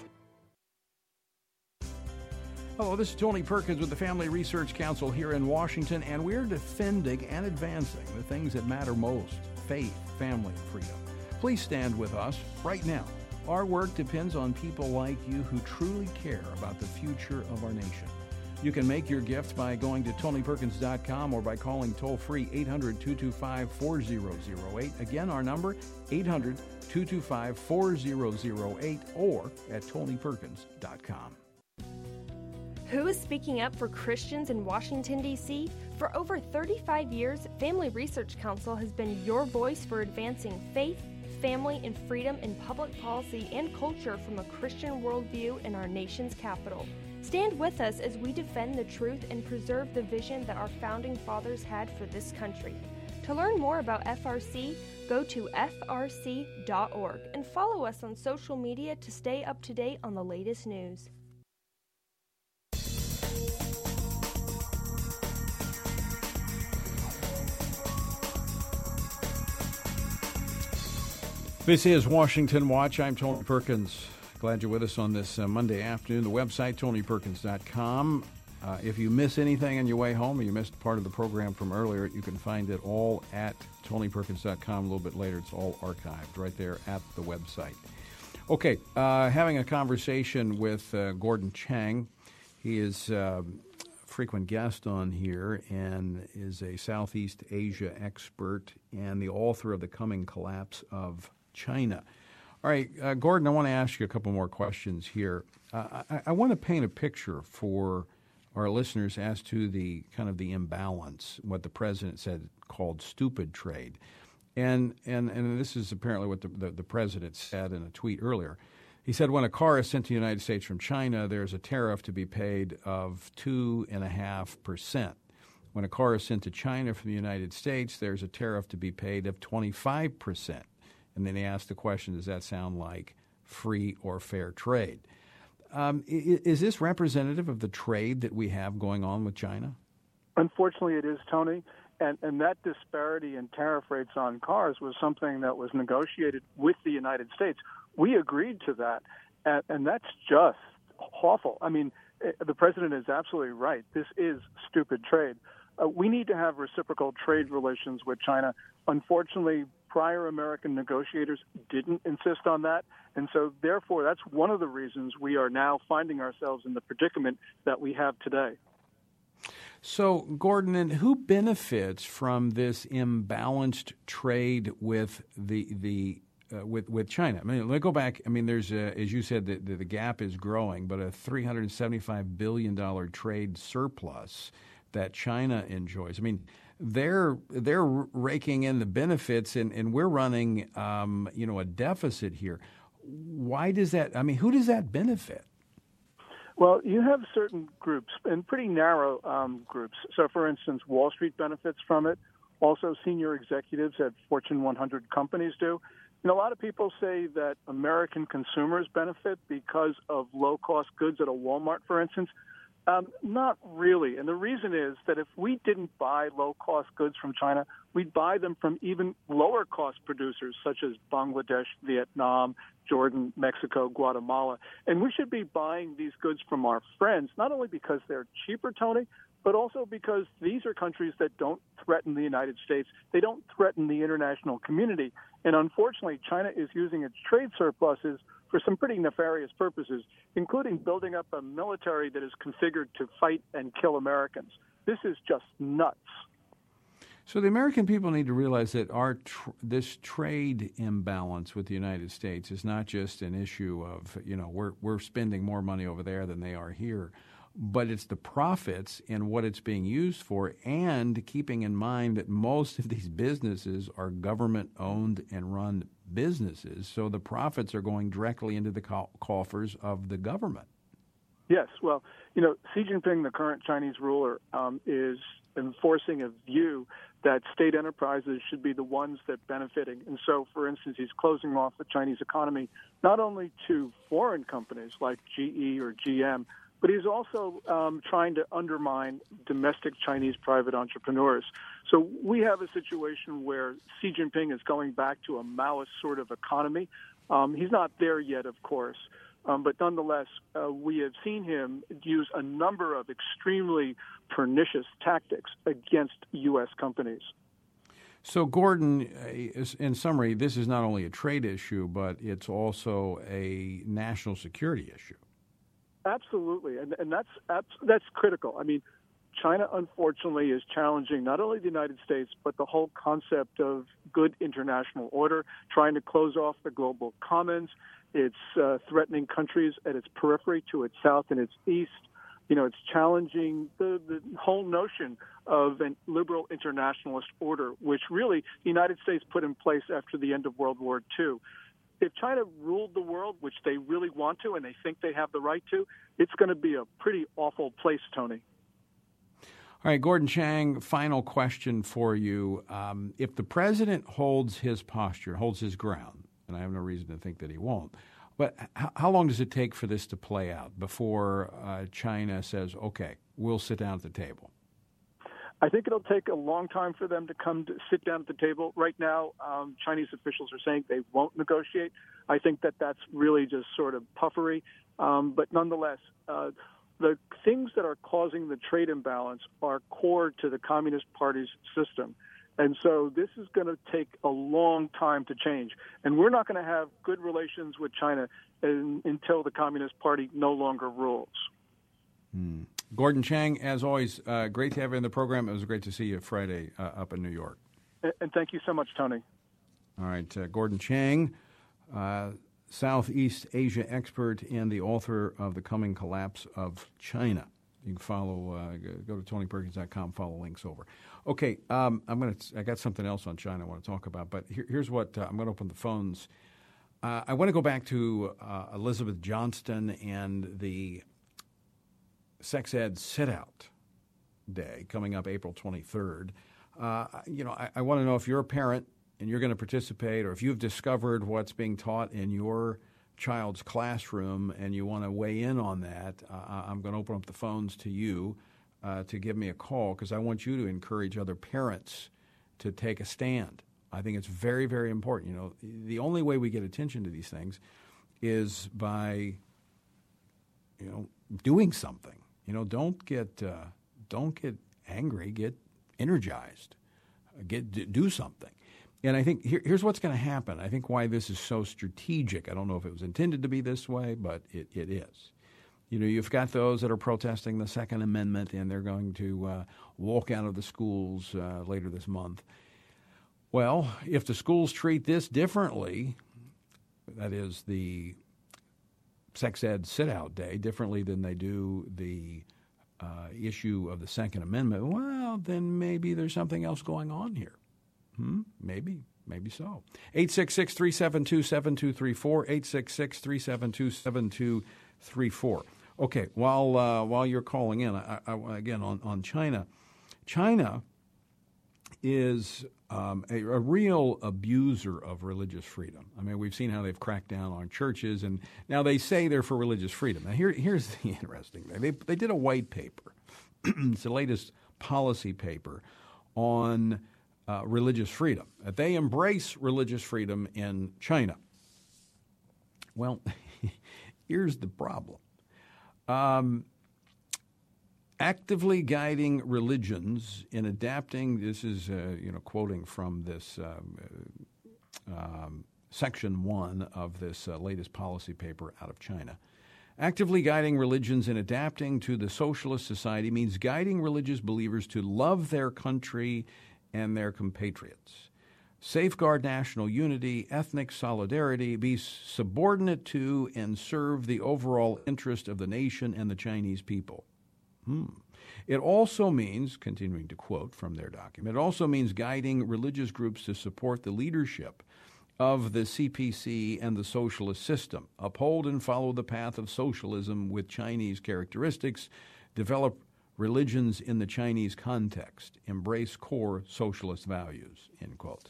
Speaker 2: Hello, this is Tony Perkins with the Family Research Council here in Washington, and we're defending and advancing the things that matter most: faith, family, and freedom. Please stand with us right now. Our work depends on people like you who truly care about the future of our nation. You can make your gift by going to tony perkins dot com or by calling toll-free eight hundred, two two five, four zero zero eight. Again, our number, eight hundred, two two five, four zero zero eight, or at tony perkins dot com.
Speaker 4: Who is speaking up for Christians in Washington, D C? For over thirty-five years, Family Research Council has been your voice for advancing faith, family, and freedom in public policy and culture from a Christian worldview in our nation's capital. Stand with us as we defend the truth and preserve the vision that our founding fathers had for this country. To learn more about F R C, go to f r c dot org and follow us on social media to stay up to date on the latest news.
Speaker 2: This is Washington Watch. I'm Tony Perkins. Glad you're with us on this uh, Monday afternoon. The website, tony perkins dot com. Uh, if you miss anything on your way home or you missed part of the program from earlier, you can find it all at tony perkins dot com. A little bit later, it's all archived right there at the website. Okay, uh, having a conversation with uh, Gordon Chang. He is uh, a frequent guest on here and is a Southeast Asia expert and the author of The Coming Collapse of China. All right, uh, Gordon, I want to ask you a couple more questions here. Uh, I, I want to paint a picture for our listeners as to the kind of the imbalance, what the president said called stupid trade. And and, and this is apparently what the, the, the president said in a tweet earlier. He said when a car is sent to the United States from China, there's a tariff to be paid of two point five percent. When a car is sent to China from the United States, there's a tariff to be paid of twenty-five percent. And then he asked the question, does that sound like free or fair trade? Um, is, is this representative of the trade that we have going on with China?
Speaker 7: Unfortunately, it is, Tony. And, and that disparity in tariff rates on cars was something that was negotiated with the United States. We agreed to that, and, and that's just awful. I mean, the president is absolutely right. This is stupid trade. Uh, we need to have reciprocal trade relations with China. Unfortunately, prior American negotiators didn't insist on that, and so therefore that's one of the reasons we are now finding ourselves in the predicament that we have today.
Speaker 2: So, Gordon, and who benefits from this imbalanced trade with the the uh, with with China? I mean, let me go back. I mean, there's a, as you said, the, the the gap is growing, but a three hundred seventy-five billion dollars trade surplus that China enjoys. I mean, they're they're raking in the benefits, and, and we're running um, you know a deficit here. Why does that? I mean, who does that benefit?
Speaker 7: Well, you have certain groups, and pretty narrow um, groups. So, for instance, Wall Street benefits from it. Also, senior executives at Fortune one hundred companies do. And a lot of people say that American consumers benefit because of low-cost goods at a Walmart, for instance. Um, not really. And the reason is that if we didn't buy low-cost goods from China, we'd buy them from even lower-cost producers such as Bangladesh, Vietnam, Jordan, Mexico, Guatemala. And we should be buying these goods from our friends, not only because they're cheaper, Tony, but also because these are countries that don't threaten the United States. They don't threaten the international community. And unfortunately, China is using its trade surpluses for some pretty nefarious purposes, including building up a military that is configured to fight and kill Americans. This is just nuts.
Speaker 2: So the American people need to realize that our tr- this trade imbalance with the United States is not just an issue of, you know, we're we're spending more money over there than they are here, but it's the profits and what it's being used for, and keeping in mind that most of these businesses are government-owned and run businesses, so the profits are going directly into the co- coffers of the government.
Speaker 7: Yes, well, you know, Xi Jinping, the current Chinese ruler, um, is enforcing a view that state enterprises should be the ones that benefiting. And so, for instance, he's closing off the Chinese economy not only to foreign companies like G E or G M, but he's also um, trying to undermine domestic Chinese private entrepreneurs. So we have a situation where Xi Jinping is going back to a Maoist sort of economy. Um, he's not there yet, of course, um, but nonetheless, uh, we have seen him use a number of extremely pernicious tactics against U S companies.
Speaker 2: So, Gordon, in summary, this is not only a trade issue, but it's also a national security issue.
Speaker 7: Absolutely, and and that's that's critical. I mean, China, unfortunately, is challenging not only the United States, but the whole concept of good international order, trying to close off the global commons. It's uh, threatening countries at its periphery to its south and its east. You know, it's challenging the, the whole notion of a liberal internationalist order, which really the United States put in place after the end of World War Two. If China ruled the world, which they really want to and they think they have the right to, it's going to be a pretty awful place, Tony.
Speaker 2: All right, Gordon Chang, final question for you. Um, if the president holds his posture, holds his ground, and I have no reason to think that he won't, but h- how long does it take for this to play out before uh, China says, okay, we'll sit down at the table?
Speaker 7: I think it'll take a long time for them to come to sit down at the table. Right now, um, Chinese officials are saying they won't negotiate. I think that that's really just sort of puffery. Um, but nonetheless, uh, the things that are causing the trade imbalance are core to the Communist Party's system. And so this is going to take a long time to change. And we're not going to have good relations with China in, until the Communist Party no longer rules.
Speaker 2: Hmm. Gordon Chang, as always, uh, great to have you in the program. It was great to see you Friday uh, up in New York.
Speaker 7: And thank you so much, Tony.
Speaker 2: All right, uh, Gordon Chang, uh, Southeast Asia expert and the author of The Coming Collapse of China. You can follow, uh, go to tony perkins dot com, follow links over. Okay, um, I'm gonna. I got something else on China I want to talk about, but here, here's what uh, I'm going to open the phones. Uh, I want to go back to uh, Elizabeth Johnston and the Sex Ed Sit-Out Day coming up April twenty-third. Uh, you know, I, I want to know if you're a parent and you're going to participate, or if you've discovered what's being taught in your child's classroom and you want to weigh in on that. Uh, I'm going to open up the phones to you uh, to give me a call, because I want you to encourage other parents to take a stand. I think it's very, very important. You know, the only way we get attention to these things is by, you know, doing something. You know, don't get uh, don't get angry. Get energized. Get do something. And I think here, here's what's going to happen. I think why this is so strategic. I don't know if it was intended to be this way, but it, it is. You know, you've got those that are protesting the Second Amendment, and they're going to uh, walk out of the schools uh, later this month. Well, if the schools treat this differently, that is the Sex Ed Sit-Out Day, differently than they do the uh, issue of the Second Amendment, well, then maybe there's something else going on here. Hmm? Maybe. Maybe so. eight six six, three seven two, seven two three four, eight six six, three seven two, seven two three four. Okay, while uh, while you're calling in, I, I, again, on, on China, China is um, a, a real abuser of religious freedom. I mean, we've seen how they've cracked down on churches, and now they say they're for religious freedom. Now, here, here's the interesting thing. They, they did a white paper. It's the latest policy paper on uh, religious freedom. They embrace religious freedom in China. Well, here's the problem. Um, actively guiding religions in adapting, this is, uh, you know, quoting from this um, uh, um, section one of this uh, latest policy paper out of China. Actively guiding religions in adapting to the socialist society means guiding religious believers to love their country and their compatriots, safeguard national unity, ethnic solidarity, be subordinate to and serve the overall interest of the nation and the Chinese people. Hmm. It also means, continuing to quote from their document, it also means guiding religious groups to support the leadership of the C P C and the socialist system, uphold and follow the path of socialism with Chinese characteristics, develop religions in the Chinese context, embrace core socialist values, end quote.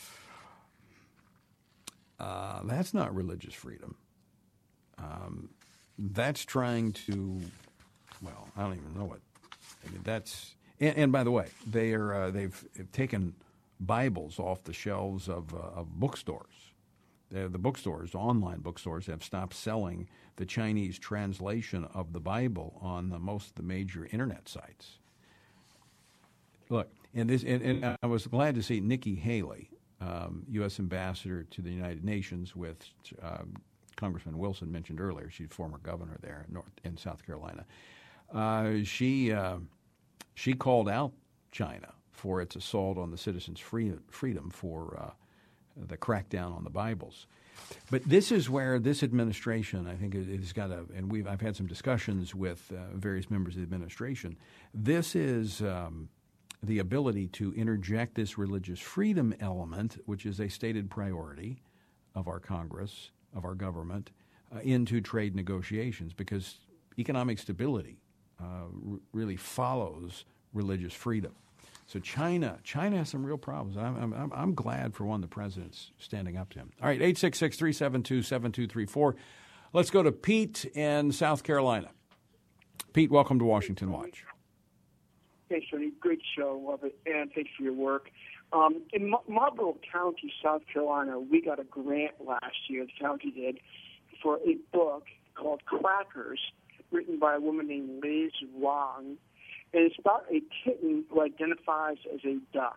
Speaker 2: Uh, that's not religious freedom. Um, that's trying to, well, I don't even know what. I mean, that's, and, and by the way, they are uh, they've, they've taken Bibles off the shelves of, uh, of bookstores. The, the bookstores, online bookstores, have stopped selling the Chinese translation of the Bible on the, most of the major internet sites. Look, and this, and, and I was glad to see Nikki Haley, um, U S ambassador to the United Nations, with um, Congressman Wilson mentioned earlier. She's former governor there in, North, in South Carolina. Uh, she uh, she called out China for its assault on the citizens' free, freedom for uh, the crackdown on the Bibles. But this is where this administration, I think, has got a, and we've I've had some discussions with uh, various members of the administration. This is um, the ability to interject this religious freedom element, which is a stated priority of our Congress, of our government, uh, into trade negotiations, because economic stability uh, r- really follows religious freedom. So China, China has some real problems. I'm, I'm, I'm glad, for one, the president's standing up to him. All right, eight six six, three seven two, seven two three four. Let's go to Pete in South Carolina. Pete, welcome to Washington Watch.
Speaker 8: Thanks, Tony. Great show. Love it. And thanks for your work. Um, in Mar- Marlborough County, South Carolina, we got a grant last year, the county did, for a book called Crackers, written by a woman named Liz Wong. And it's about a kitten who identifies as a duck.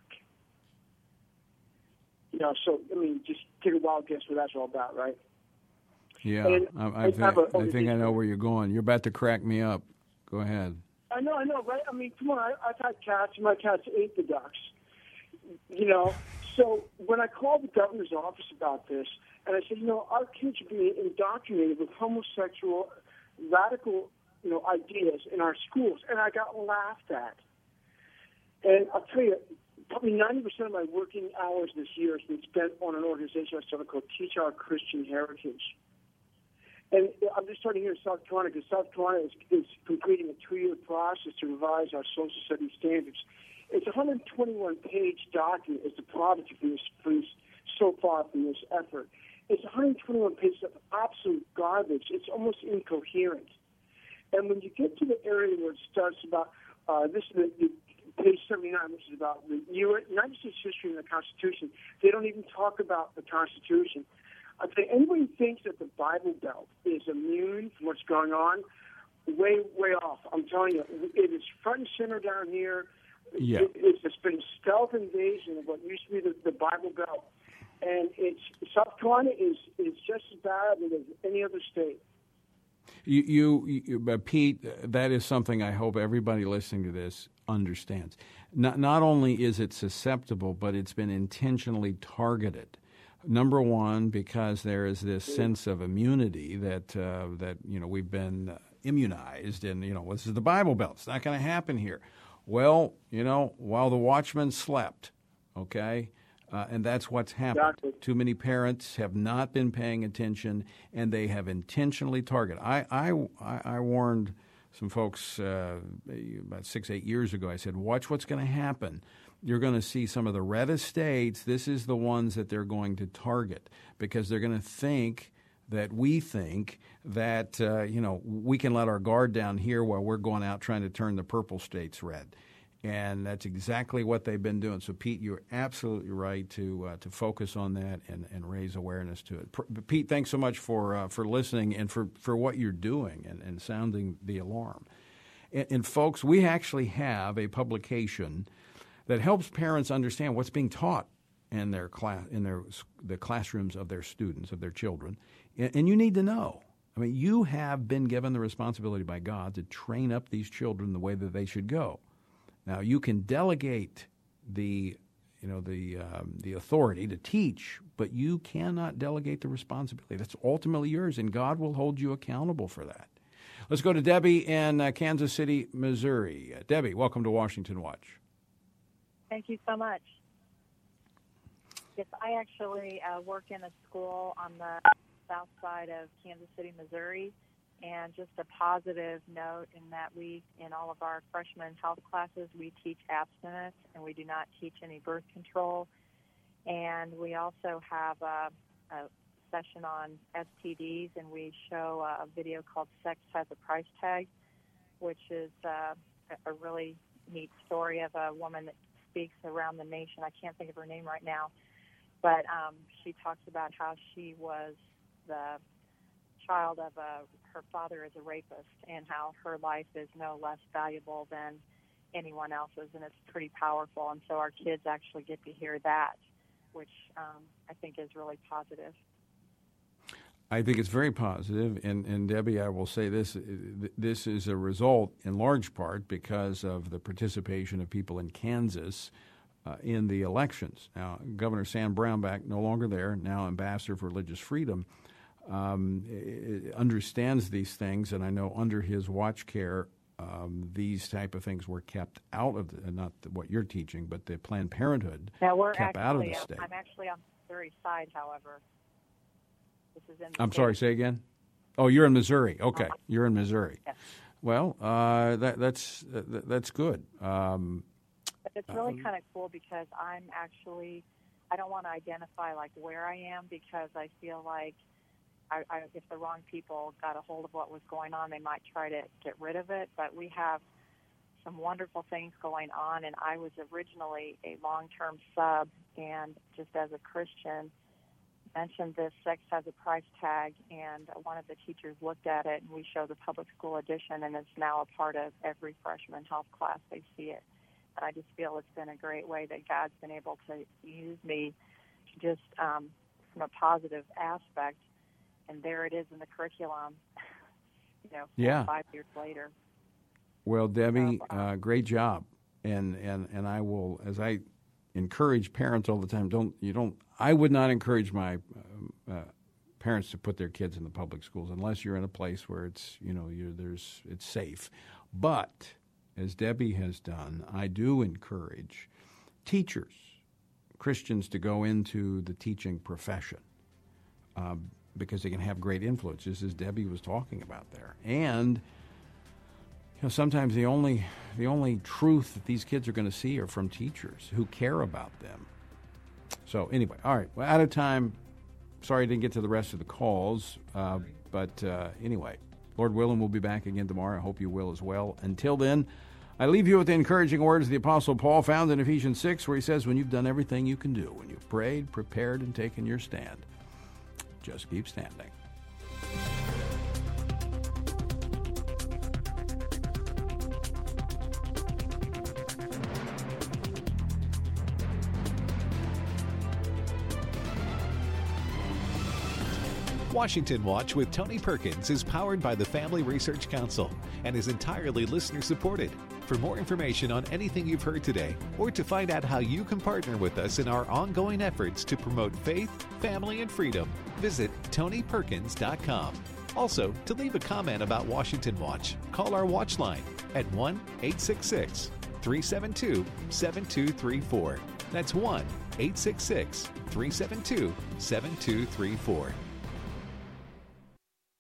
Speaker 8: You know, so, I mean, just take a wild guess what that's all about, right?
Speaker 2: Yeah,
Speaker 8: and
Speaker 2: I, I,
Speaker 8: I,
Speaker 2: think,
Speaker 8: a,
Speaker 2: I think I know where you're going. You're about to crack me up. Go ahead.
Speaker 8: I know, I know, right? I mean, come on, I, I've had cats, and my cats ate the ducks. You know, so when I called the governor's office about this, and I said, you know, our kids are being indoctrinated with homosexual, radical, you know, ideas in our schools, and I got laughed at. And I'll tell you, probably ninety percent of my working hours this year has been spent on an organization I started called Teach Our Christian Heritage. And I'm just starting here in South Carolina, because South Carolina is, is completing a two-year process to revise our social studies standards. It's a one hundred twenty-one page document as the product of this, for this, so far from this effort. It's one hundred twenty-one pages of absolute garbage. It's almost incoherent. And when you get to the area where it starts about, uh, this is the, the page seventy-nine, which is about the United States history and the Constitution, they don't even talk about the Constitution. I think anybody thinks that the Bible Belt is immune from what's going on, way, way off. I'm telling you, it is front and center down here.
Speaker 2: Yeah.
Speaker 8: It, it's just been stealth invasion of what used to be the, the Bible Belt. And it's South Carolina is, is just as bad as any other state.
Speaker 2: You, you, you uh, Pete, that is something I hope everybody listening to this understands. Not, not only is it susceptible, but it's been intentionally targeted. Number one, because there is this sense of immunity that uh, that you know we've been uh, immunized, and you know this is the Bible Belt. It's not going to happen here. Well, you know, while the watchmen slept, okay, uh, and that's what's happened.
Speaker 8: Exactly.
Speaker 2: Too many parents have not been paying attention, and they have intentionally targeted. I I, I warned some folks uh, about six, eight years ago. I said, watch what's going to happen. You're going to see some of the reddest states. This is the ones that they're going to target because they're going to think that we think that, uh, you know, we can let our guard down here while we're going out trying to turn the purple states red. And that's exactly what they've been doing. So, Pete, you're absolutely right to uh, to focus on that and, and raise awareness to it. P- Pete, thanks so much for uh, for listening and for, for what you're doing and, and sounding the alarm. And, and, folks, we actually have a publication that helps parents understand what's being taught in their class in their the classrooms of their students, of their children. And, and you need to know. I mean, you have been given the responsibility by God to train up these children the way that they should go. Now, you can delegate the, you know, the um, the authority to teach, but you cannot delegate the responsibility. That's ultimately yours, and God will hold you accountable for that. Let's go to Debbie in uh, Kansas City, Missouri. Uh, Debbie, welcome to Washington Watch.
Speaker 9: Thank you so much. Yes, I actually uh, work in a school on the south side of Kansas City, Missouri. And just a positive note in that we, in all of our freshman health classes, we teach abstinence and we do not teach any birth control. And we also have a, a session on S T Ds, and we show a video called Sex Has a Price Tag, which is uh, a really neat story of a woman that speaks around the nation. I can't think of her name right now, but um, she talks about how she was the child of a, her father is a rapist, and how her life is no less valuable than anyone else's, and it's pretty powerful. And so our kids actually get to hear that, which um, I think is really positive.
Speaker 2: I think it's very positive, and, and Debbie, I will say this, this is a result in large part because of the participation of people in Kansas uh, in the elections. Now, Governor Sam Brownback, no longer there, now Ambassador for Religious Freedom, Um, understands these things, and I know under his watch care, um, these type of things were kept out of the, not the, what you're teaching, but the Planned Parenthood
Speaker 9: now we're
Speaker 2: kept
Speaker 9: actually,
Speaker 2: out of the state.
Speaker 9: I'm actually on the Missouri side, however. This is in
Speaker 2: I'm
Speaker 9: state.
Speaker 2: sorry, say again? Oh, you're in Missouri. Okay, uh-huh. You're in Missouri.
Speaker 9: Yes.
Speaker 2: Well, uh, that, that's that, that's good. Um,
Speaker 9: but it's really
Speaker 2: um,
Speaker 9: kind of cool because I'm actually, I don't want to identify like where I am because I feel like I, I, if the wrong people got a hold of what was going on, they might try to get rid of it. But we have some wonderful things going on, and I was originally a long-term sub, and just as a Christian, mentioned this Sex Has a Price Tag, and one of the teachers looked at it, and we show the public school edition, and it's now a part of every freshman health class. They see it. And I just feel it's been a great way that God's been able to use me to just, um, from a positive aspect, and there it is in the curriculum, you know,
Speaker 2: yeah.
Speaker 9: five years later.
Speaker 2: Well, Debbie,
Speaker 9: so,
Speaker 2: uh, great job. And, and and I will, as I encourage parents all the time, don't you don't. I would not encourage my uh, uh, parents to put their kids in the public schools unless you're in a place where it's you know you're, there's it's safe. But as Debbie has done, I do encourage teachers, Christians, to go into the teaching profession. Um, because they can have great influences, as Debbie was talking about there. And you know, sometimes the only the only truth that these kids are going to see are from teachers who care about them. So anyway, all right, we're out of time. Sorry I didn't get to the rest of the calls, uh, but uh, anyway, Lord willing, we'll be back again tomorrow. I hope you will as well. Until then, I leave you with the encouraging words of the Apostle Paul found in Ephesians six, where he says, when you've done everything you can do, when you've prayed, prepared, and taken your stand, just keep standing.
Speaker 1: Washington Watch with Tony Perkins is powered by the Family Research Council and is entirely listener-supported. For more information on anything you've heard today, or to find out how you can partner with us in our ongoing efforts to promote faith, family, and freedom, visit tony perkins dot com. Also, to leave a comment about Washington Watch, call our watch line at one eight six six, three seven two, seven two three four. That's one eight six six, three seven two, seven two three four.